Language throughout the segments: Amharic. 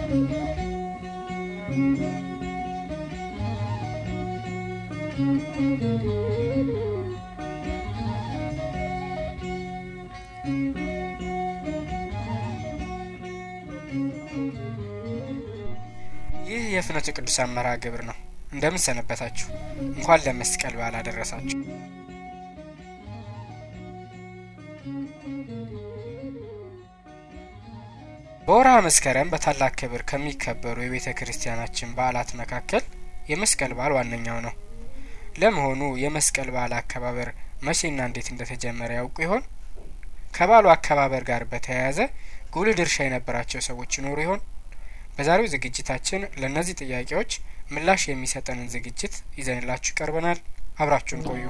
ይህ የፍኖተ ቅዱሳን መርሐ ግብር ነው። እንደምን ሰነበታችሁ? እንኳን ለመስቀል በዓል አደረሳችሁ። በወርሃ መስከረም በታላቅ ክብር ከሚከበሩ የቤተ ክርስቲያናችን በዓላት መካከል የመስቀል በዓል ዋነኛው ነው። ለመሆኑ የመስቀል በዓል አከባበር መቼና እንዴት እንደተጀመረ ያውቁ ይሆን? ከበዓሉ አከባበር ጋር በተያያዘ ጉልህ ድርሻ የነበራቸው ሰዎች ይኖሩ ይሆን? በዛሬው ዝግጅታችን ለእነዚህ ጥያቄዎች ምላሽ የሚሰጠንን ዝግጅት ይዘንላችሁ ቀርበናል። አብራችሁን ቆዩ።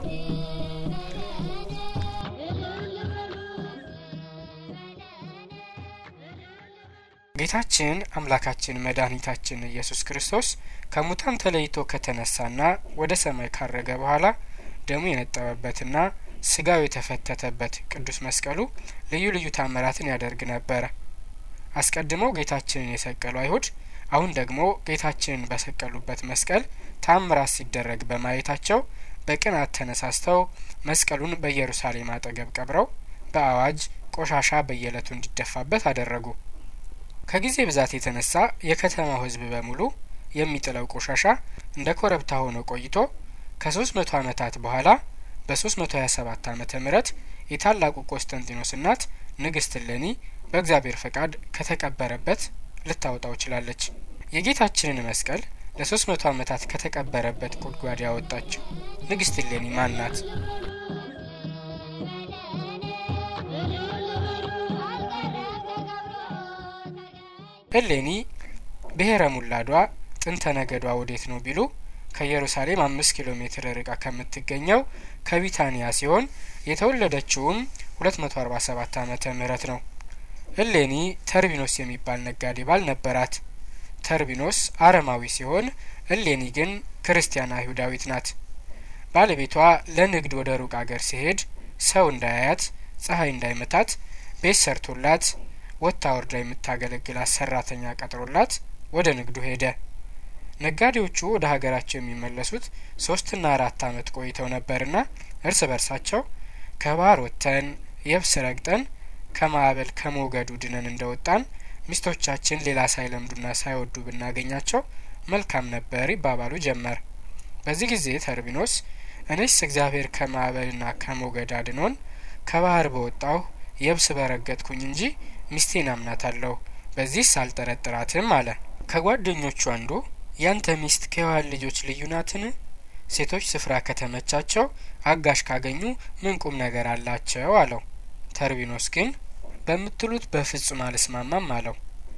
ጌታችን አምላካችን መድኃኒታችን ኢየሱስ ክርስቶስ ከሙታን ተለይቶ ከተነሳና ወደ ሰማይ ካረገ በኋላ ደሙ የነጠበበትና ስጋው የተፈተተበት ቅዱስ መስቀሉ ልዩ ልዩ ታምራትን ያደርግ ነበር። አስቀድመው ጌታችንን የሰቀሉ አይሁድ አሁን ደግሞ ጌታችንን በሰቀሉበት መስቀል ታምራት ሲደረግ በማየታቸው በቅናት ተነሳስተው መስቀሉን በኢየሩሳሌም አጠገብ ቀብረው በአዋጅ ቆሻሻ በየዕለቱ እንዲደፋበት አደረጉ። ከጊዜ ብዛት የተነሳ የከተማው ሕዝብ በሙሉ የሚጥለው ቆሻሻ እንደ ኮረብታ ሆኖ ቆይቶ ከ300 ዓመታት በኋላ በ327 ዓመተ ምህረት የታላቁ ቆስጠንጢኖስ እናት ንግስት እሌኒ በእግዚአብሔር ፈቃድ ከተቀበረበት ልታወጣው ችላለች። የጌታችንን መስቀል ለ300 ዓመታት ከተቀበረበት ጉድጓድ ያወጣችው ንግስት እሌኒ ማን ናት? እሌኒ ብሔረ ሙላዷ ጥንተ ነገዷ ወዴት ነው ቢሉ ከኢየሩሳሌም 5 ኪሎ ሜትር ርቃ ከምትገኘው ከቢታንያ ሲሆን የተወለደችውም 247 ዓመተ ምህረት ነው። እሌኒ ተርቢኖስ የሚባል ነጋዴ ባል ነበራት። ተርቢኖስ አረማዊ ሲሆን እሌኒ ግን ክርስቲያን አይሁዳዊት ናት። ባለቤቷ ለንግድ ወደ ሩቅ አገር ሲሄድ ሰው እንዳያያት ፀሐይ እንዳይመታት ቤት ሰርቶላት ወታ ወርዳ የምታገለግላት ሰራተኛ ቀጥሮላት ወደ ንግዱ ሄደ። ነጋዴዎቹ ወደ ሀገራቸው የሚመለሱት 3 እና 4 ዓመት ቆይተው ነበርና እርስ በርሳቸው ከባህር ወጥተን የብስ ረግጠን ከማዕበል ከሞገዱ ድነን እንደወጣን ሚስቶቻችን ሌላ ሳይለምዱና ሳይወዱ ብናገኛቸው መልካም ነበር ይባባሉ ጀመር። በዚህ ጊዜ ተርቢኖስ እኔስ እግዚአብሔር ከማዕበልና ከሞገድ አድኖን ከባህር በወጣሁ የብስ በረገጥኩኝ እንጂ ሚስቴን አምናታለሁ፣ በዚህስ አልጠረጥራትም አለ። ከጓደኞቹ አንዱ ያንተ ሚስት ከሔዋን ልጆች ልዩ ናትን? ሴቶች ስፍራ ከተመቻቸው አጋሽ ካገኙ ምን ቁም ነገር አላቸው አለው። ተርቢኖስ ግን በምትሉት በፍጹም አልስማማም አለው።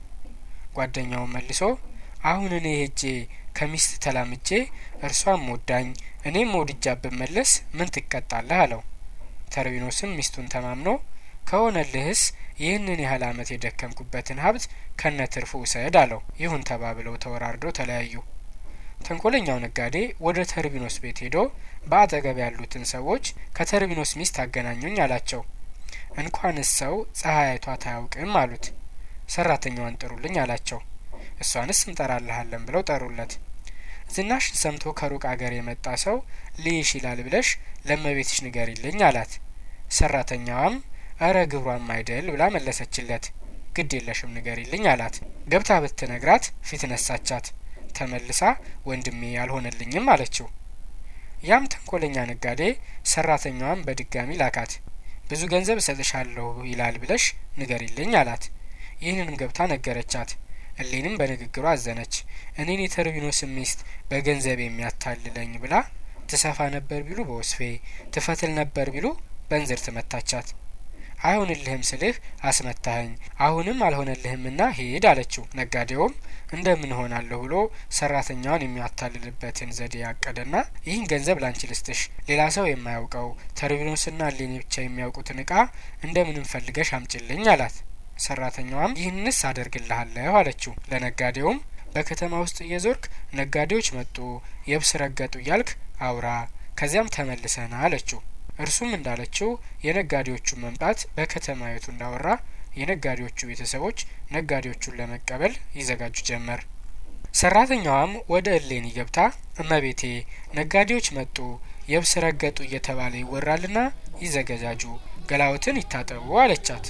ጓደኛው መልሶ አሁን እኔ ሄጄ ከሚስት ተላምጄ እርሷም ወዳኝ እኔም ወድጃ ብመለስ ምን ትቀጣለህ አለው። ተርቢኖስም ሚስቱን ተማምኖ ከሆነልህስ ይህንን ያህል ዓመት የደከምኩበትን ሀብት ከነትርፉ ውሰድ አለው። ይሁን ተባብለው ተወራርደው ተለያዩ። ተንኮለኛው ነጋዴ ወደ ተርቢኖስ ቤት ሄዶ በአጠገብ ያሉትን ሰዎች ከተርቢኖስ ሚስት አገናኙኝ አላቸው። እንኳንስ ሰው ፀሐይቷ ታያውቅም አሉት። ሰራተኛዋን ጥሩልኝ አላቸው። እሷንስ እንጠራልሃለን ብለው ጠሩለት። ዝናሽን ሰምቶ ከሩቅ አገር የመጣ ሰው ልይሽ ይላል ብለሽ ለመቤትሽ ንገሪልኝ አላት። ሰራተኛዋም አረ ግብሯም አይደል ብላ መለሰችለት። ግድ የለሽም ንገሪልኝ አላት። ገብታ ብትነግራት ፊት ነሳቻት። ተመልሳ ወንድሜ ያልሆነልኝም አለችው። ያም ተንኮለኛ ነጋዴ ሰራተኛዋን በድጋሚ ላካት። ብዙ ገንዘብ እሰጥሻለሁ ይላል ብለሽ ንገሪልኝ አላት። ይህንንም ገብታ ነገረቻት። እሌኒም በንግግሯ አዘነች። እኔን የተርቢኖስ ሚስት በገንዘብ የሚያታልለኝ ብላ ትሰፋ ነበር ቢሉ በወስፌ ትፈትል ነበር ቢሉ በእንዝርት መታቻት። አይሆንልህም ስልህ አስመታኸኝ፣ አሁንም አልሆነልህምና ሄድ አለችው። ነጋዴውም እንደምን ሆናለሁ ብሎ ሰራተኛውን የሚያታልልበትን ዘዴ ያቀደና ይህን ገንዘብ ላንቺ ልስጥሽ፣ ሌላ ሰው የማያውቀው ተርቢኖስና እሌኒ ብቻ የሚያውቁትን እቃ እንደምንም ፈልገሽ አምጪልኝ አላት። ሰራተኛዋም ይህንስ አደርግልሃለሁ አለችው። ለነጋዴውም በከተማ ውስጥ እየዞርክ ነጋዴዎች መጡ የብስ ረገጡ እያልክ አውራ፣ ከዚያም ተመልሰና አለችው። እርሱም እንዳለችው የነጋዴዎቹ መምጣት በከተማይቱ እንዳወራ የነጋዴዎቹ ቤተሰቦች ነጋዴዎቹን ለመቀበል ይዘጋጁ ጀመር። ሰራተኛዋም ወደ እሌኒ ገብታ እመቤቴ ነጋዴዎች መጡ፣ የብስ ረገጡ እየተባለ ይወራልና ይዘገጃጁ፣ ገላውትን ይታጠቡ አለቻት።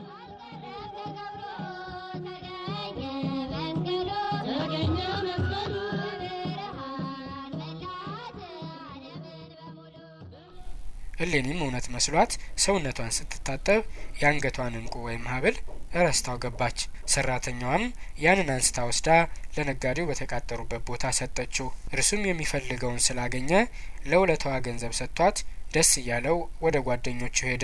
እሌኒም እውነት መስሏት ሰውነቷን ስትታጠብ ያንገቷን እንቁ ወይም ሀብል ረስታው ገባች። ሰራተኛዋም ያንን አንስታ ወስዳ ለነጋዴው በተቃጠሩበት ቦታ ሰጠችው። እርሱም የሚፈልገውን ስላገኘ ለውለታዋ ገንዘብ ሰጥቷት ደስ እያለው ወደ ጓደኞቹ ሄደ።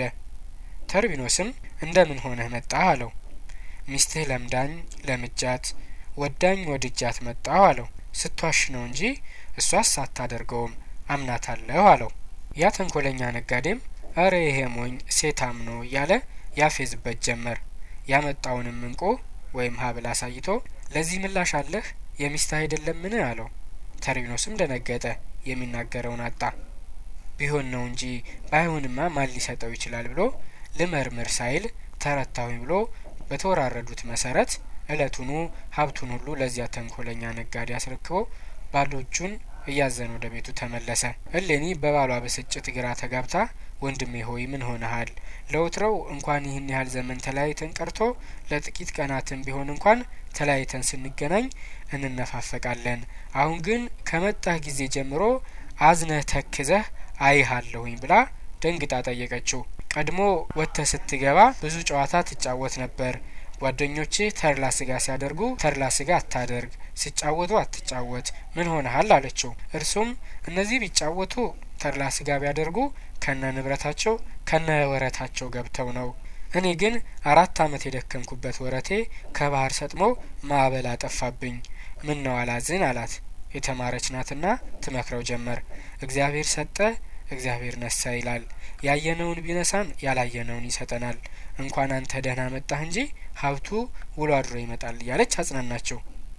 ተርቢኖስም እንደምን ሆነህ መጣህ አለው። ሚስትህ ለምዳኝ ለምጃት፣ ወዳኝ ወድጃት መጣሁ አለው። ስትዋሽ ነው እንጂ እሷስ አታደርገውም አምናታለሁ አለው። ያ ተንኮለኛ ነጋዴም አረ ይሄ ሞኝ ሴታም ነው እያለ ያፌዝበት ጀመር። ያመጣውንም እንቁ ወይም ሀብል አሳይቶ ለዚህ ምላሽ አለህ የሚስትህ አይደለምን አለው። ተርቢኖስም ደነገጠ፣ የሚናገረውን አጣ። ቢሆን ነው እንጂ ባይሆንማ ማን ሊሰጠው ይችላል ብሎ ልመርምር ሳይል ተረታሁኝ ብሎ በተወራረዱት መሰረት እለቱኑ ሀብቱን ሁሉ ለዚያ ተንኮለኛ ነጋዴ አስረክቦ ባዶ እጁን እያዘነ ወደ ቤቱ ተመለሰ። እሌኒ በባሏ ብስጭት ግራ ተጋብታ ወንድሜ ሆይ ምን ሆነሃል? ለውትረው እንኳን ይህን ያህል ዘመን ተለያይተን ቀርቶ ለጥቂት ቀናትም ቢሆን እንኳን ተለያይተን ስንገናኝ እንነፋፈቃለን። አሁን ግን ከመጣህ ጊዜ ጀምሮ አዝነህ ተክዘህ አይሃለሁኝ ብላ ደንግጣ ጠየቀችው። ቀድሞ ወጥተህ ስትገባ ብዙ ጨዋታ ትጫወት ነበር። ጓደኞቼ ተርላ ስጋ ሲያደርጉ ተርላ ስጋ አታደርግ፣ ሲጫወቱ አትጫወት፣ ምን ሆነሃል አለችው። እርሱም እነዚህ ቢጫወቱ ተርላ ስጋ ቢያደርጉ ከነ ንብረታቸው ከነ ወረታቸው ገብተው ነው። እኔ ግን 4 አመት የደከምኩበት ወረቴ ከባህር ሰጥሞ ማዕበል አጠፋብኝ። ምን ነው አላዝን አላት። የተማረች ናትና ትመክረው ጀመር። እግዚአብሔር ሰጠ እግዚአብሔር ነሳ ይላል። ያየነውን ቢነሳን ያላየነውን ይሰጠናል። እንኳን አንተ ደህና መጣህ እንጂ ሀብቱ ውሎ አድሮ ይመጣል እያለች አጽናናቸው።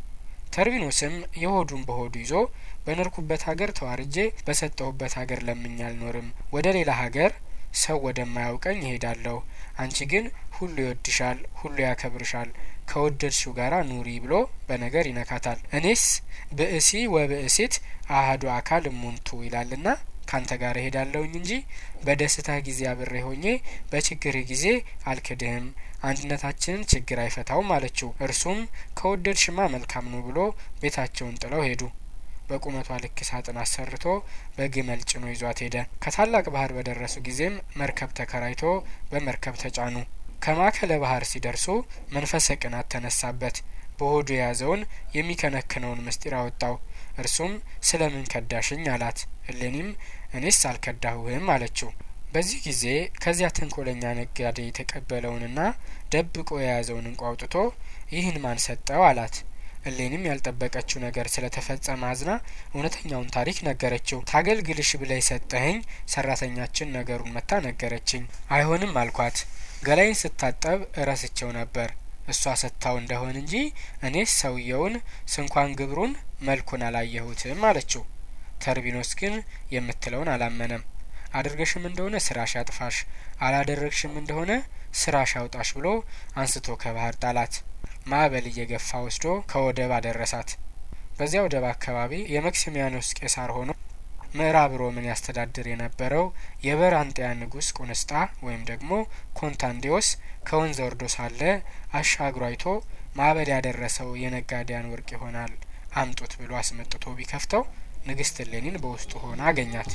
ተርቢኖስም የሆዱን በሆዱ ይዞ በነርኩበት ሀገር ተዋርጄ በሰጠሁበት ሀገር ለምኜ አልኖርም። ወደ ሌላ ሀገር ሰው ወደማያውቀኝ እሄዳለሁ። አንቺ ግን ሁሉ ይወድሻል፣ ሁሉ ያከብርሻል፣ ከወደድሽው ጋራ ኑሪ ብሎ በነገር ይነካታል። እኔስ ብእሲ ወብእሲት አሐዱ አካል እሙንቱ ይላልና ካንተ ጋር እሄዳለሁኝ እንጂ በደስታ ጊዜ አብሬ ሆኜ በችግር ጊዜ አልክድህም፣ አንድነታችንን ችግር አይፈታውም አለችው። እርሱም ከወደድሽማ መልካም ነው ብሎ ቤታቸውን ጥለው ሄዱ። በቁመቷ ልክ ሳጥን አሰርቶ በግመል ጭኖ ይዟት ሄደ። ከታላቅ ባህር በደረሱ ጊዜም መርከብ ተከራይቶ በመርከብ ተጫኑ። ከማዕከለ ባህር ሲደርሱ መንፈሰ ቅናት ተነሳበት። በሆዱ የያዘውን የሚከነክነውን ምስጢር አወጣው። እርሱም ስለምን ከዳሽኝ አላት። እሌኒም እኔስ አልከዳሁህም አለችው። በዚህ ጊዜ ከዚያ ተንኮለኛ ነጋዴ የተቀበለውንና ደብቆ የያዘውን እንቋ አውጥቶ ይህን ማን ሰጠው አላት። እሌኒም ያልጠበቀችው ነገር ስለተፈጸመ አዝና እውነተኛውን ታሪክ ነገረችው። ታገልግልሽ ብለህ ሰጠኸኝ ሰራተኛችን ነገሩን መታ ነገረችኝ። አይሆንም አልኳት። ገላይን ስታጠብ እረስቸው ነበር እሷ ሰጥታው እንደሆን እንጂ እኔስ ሰውየውን ስንኳን ግብሩን መልኩን አላየሁትም አለችው። ተርቢኖስ ግን የምትለውን አላመነም። አድርገሽም እንደሆነ ስራሽ ያጥፋሽ፣ አላደረግሽም እንደሆነ ስራሽ ያውጣሽ ብሎ አንስቶ ከባህር ጣላት። ማዕበል እየገፋ ወስዶ ከወደብ አደረሳት። በዚያ ወደብ አካባቢ የመክሲሚያኖስ ቄሳር ሆኖ ምዕራብ ሮምን ያስተዳድር የነበረው የበራንጢያ ንጉስ ቁንስጣ ወይም ደግሞ ኮንታንዲዮስ ከወንዝ ወርዶ ሳለ አሻግሮ አይቶ ማዕበል ያደረሰው የነጋዴያን ወርቅ ይሆናል አምጡት ብሎ አስመጥቶ ቢከፍተው ንግስት እሌኒን በውስጡ ሆና አገኛት።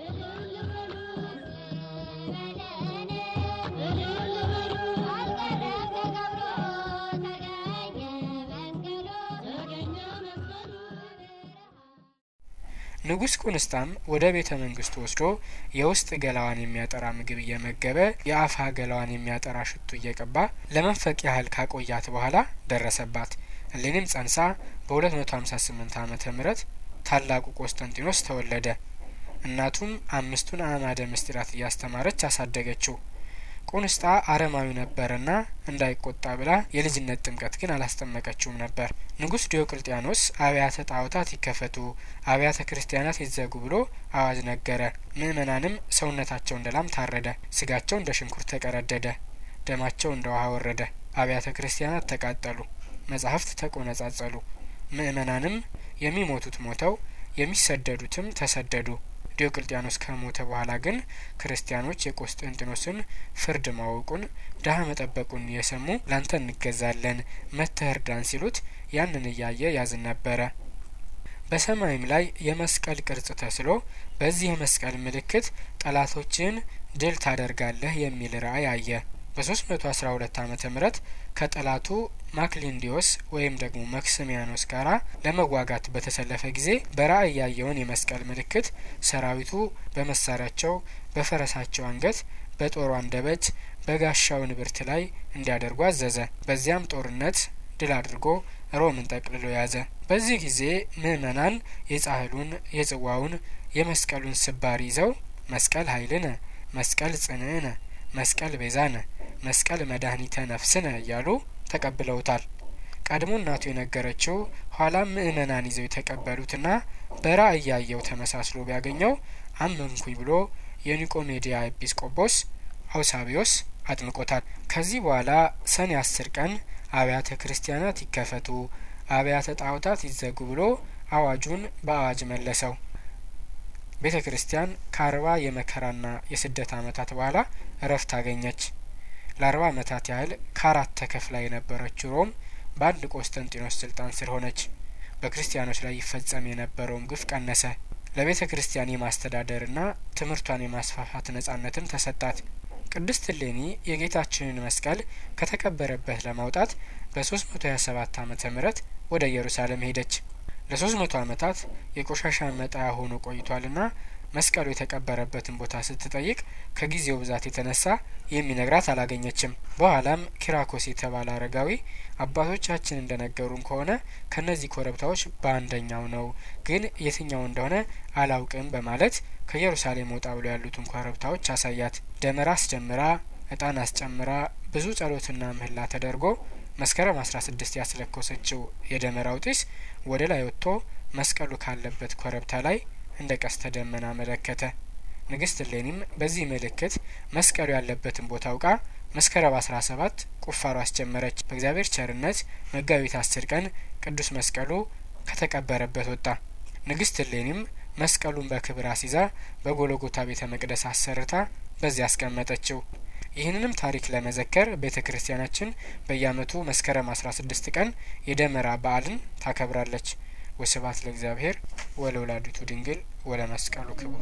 ንጉስ ቁንስጣም ወደ ቤተ መንግስቱ ወስዶ የውስጥ ገላዋን የሚያጠራ ምግብ እየመገበ የአፋ ገላዋን የሚያጠራ ሽቱ እየቀባ ለመንፈቅ ያህል ካቆያት በኋላ ደረሰባት። እሌኒም ጸንሳ በ258 ዓመተ ምህረት ታላቁ ቆስጠንጢኖስ ተወለደ። እናቱም 5ቱን አዕማደ ምስጢራት እያስተማረች አሳደገችው። ቁንስጣ አረማዊ ነበርና እንዳይቆጣ ብላ የልጅነት ጥምቀት ግን አላስጠመቀችውም ነበር። ንጉስ ዲዮቅልጥያኖስ አብያተ ጣዖታት ይከፈቱ፣ አብያተ ክርስቲያናት ይዘጉ ብሎ አዋጅ ነገረ። ምእመናንም ሰውነታቸው እንደ ላም ታረደ፣ ስጋቸው እንደ ሽንኩርት ተቀረደደ። ደማቸው እንደ ውሃ ወረደ። አብያተ ክርስቲያናት ተቃጠሉ፣ መጻሕፍት ተቆነጻጸሉ። ምእመናንም የሚሞቱት ሞተው የሚሰደዱትም ተሰደዱ። ዲዮቅልጥያኖስ ከሞተ በኋላ ግን ክርስቲያኖች የቆስጠንጢኖስን ፍርድ ማወቁን ድሀ መጠበቁን የሰሙ ላንተ እንገዛለን መጥተህ እርዳን ሲሉት ያንን እያየ ያዝን ነበረ። በሰማይም ላይ የመስቀል ቅርጽ ተስሎ በዚህ የመስቀል ምልክት ጠላቶችን ድል ታደርጋለህ የሚል ራእይ አየ። በ312 ዓመተ ምህረት ከጠላቱ ማክሊንዲዮስ ወይም ደግሞ መክስሚያኖስ ጋራ ለመዋጋት በተሰለፈ ጊዜ በራእይ ያየውን የመስቀል ምልክት ሰራዊቱ በመሳሪያቸው፣ በፈረሳቸው አንገት፣ በጦሩ አንደበት፣ በጋሻው ንብርት ላይ እንዲያደርጉ አዘዘ። በዚያም ጦርነት ድል አድርጎ ሮምን ጠቅልሎ ያዘ። በዚህ ጊዜ ምእመናን የጻሕሉን፣ የጽዋውን፣ የመስቀሉን ስባሪ ይዘው መስቀል ኃይልነ፣ መስቀል ጽንዕነ፣ መስቀል ቤዛነ፣ መስቀል መድኃኒተ ነፍስነ እያሉ ተቀብለውታል። ቀድሞ እናቱ የነገረችው ኋላም ምእመናን ይዘው የተቀበሉትና በራእይ ያየው ተመሳስሎ ቢያገኘው አመንኩኝ ብሎ የኒቆሜዲያ ኤጲስቆጶስ አውሳቢዮስ አጥምቆታል። ከዚህ በኋላ ሰኔ 10 ቀን አብያተ ክርስቲያናት ይከፈቱ፣ አብያተ ጣዖታት ይዘጉ ብሎ አዋጁን በአዋጅ መለሰው። ቤተ ክርስቲያን ከ40 የመከራና የስደት ዓመታት በኋላ እረፍት አገኘች። ለ40 ዓመታት ያህል ከአራት ተከፍላ የነበረችው ሮም በአንድ ቆስጠንጢኖስ ስልጣን ስር ሆነች። በክርስቲያኖች ላይ ይፈጸም የነበረውም ግፍ ቀነሰ። ለቤተ ክርስቲያን የማስተዳደርና ትምህርቷን የማስፋፋት ነጻነትም ተሰጣት። ቅድስት እሌኒ የጌታችንን መስቀል ከተቀበረበት ለማውጣት በ327 ዓመተ ምህረት ወደ ኢየሩሳሌም ሄደች። ለ300 ዓመታት የቆሻሻ መጣያ ሆኖ ቆይቷልና መስቀሉ የተቀበረበትን ቦታ ስትጠይቅ ከጊዜው ብዛት የተነሳ የሚነግራት አላገኘችም። በኋላም ኪራኮስ የተባለ አረጋዊ አባቶቻችን እንደነገሩን ከሆነ ከነዚህ ኮረብታዎች በአንደኛው ነው፣ ግን የትኛው እንደሆነ አላውቅም በማለት ከኢየሩሳሌም ወጣ ብሎ ያሉትን ኮረብታዎች አሳያት። ደመራ አስጀምራ እጣን አስጨምራ ብዙ ጸሎትና ምህላ ተደርጎ መስከረም 16 ያስለኮሰችው የደመራው ጢስ ወደ ላይ ወጥቶ መስቀሉ ካለበት ኮረብታ ላይ እንደ ቀስተ ደመና መለከተ። ንግስት እሌኒም በዚህ ምልክት መስቀሉ ያለበትን ቦታ አውቃ መስከረም 17 ቁፋሮ አስጀመረች። በእግዚአብሔር ቸርነት መጋቢት 10 ቀን ቅዱስ መስቀሉ ከተቀበረበት ወጣ። ንግስት እሌኒም መስቀሉን በክብር አስይዛ በጎልጎታ ቤተ መቅደስ አሰርታ በዚያ አስቀመጠችው። ይህንንም ታሪክ ለመዘከር ቤተ ክርስቲያናችን በየዓመቱ መስከረም 16 ቀን የደመራ በዓልን ታከብራለች። ወስብሐት ለእግዚአብሔር ወለወላዲቱ ድንግል ወለመስቀሉ ክቡር።